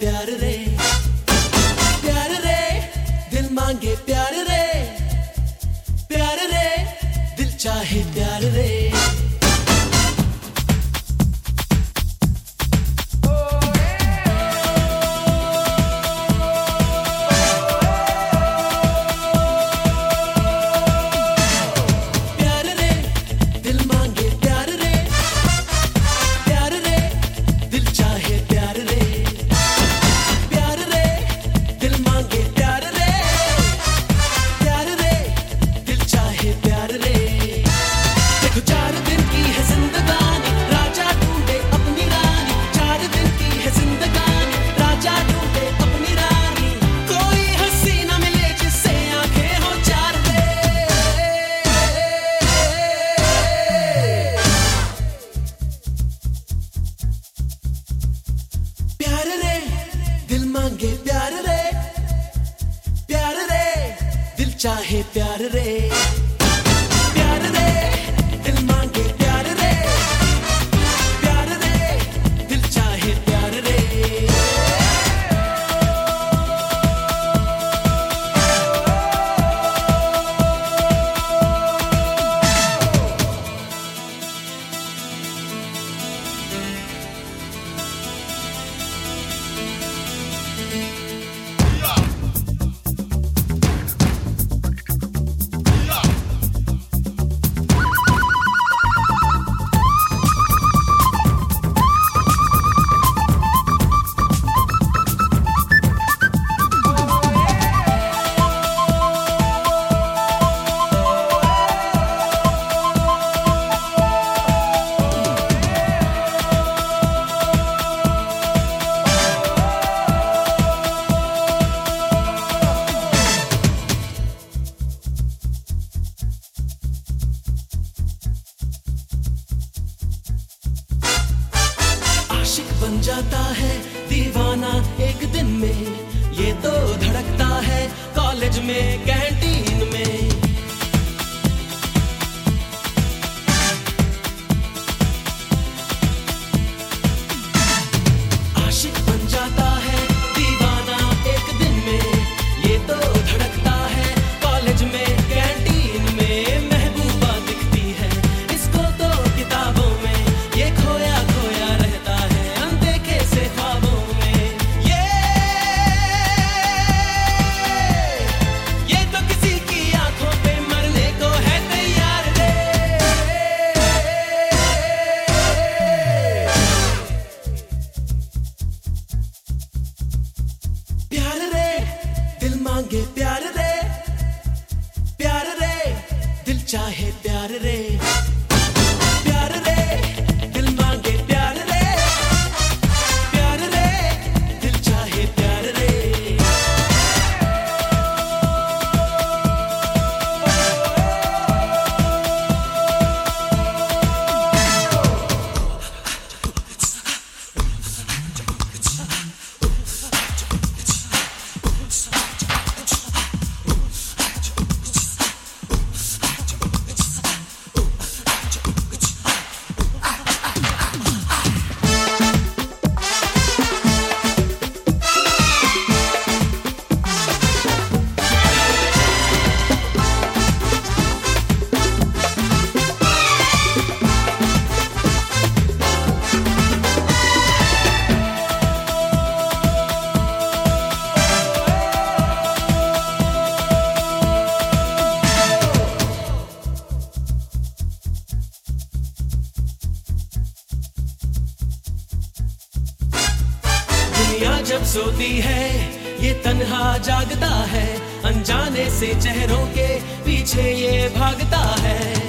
प्यार रे, प्यार रे दिल मांगे प्यार रे, प्यार रे दिल चाहे प्यार रे। प्यार रे, प्यार रे दिल चाहे प्यार रे, प्यार रे दिल मांगे प्यार रे, प्यार रे दिल चाहे प्यार रे। बन जाता है दीवाना एक दिन में, ये तो धड़कता है कॉलेज में कैंटीन में। आशिक बन जाता है दीवाना एक दिन में, ये तो धड़कता है कॉलेज में कैंटीन में। महबूबा दिखती है इसको तो किताबों में, ये खोया खोया रहता है से ख्वाबों में। ये तो किसी की आंखों पे मरने को है तैयार रे। प्यार रे दिल मांगे प्यार रे, प्यार रे दिल चाहे प्यार रे, प्यार रे दिल मांगे प्यार रे, जब सोती है ये तन्हा जागता है, अनजाने से चेहरों के पीछे ये भागता है।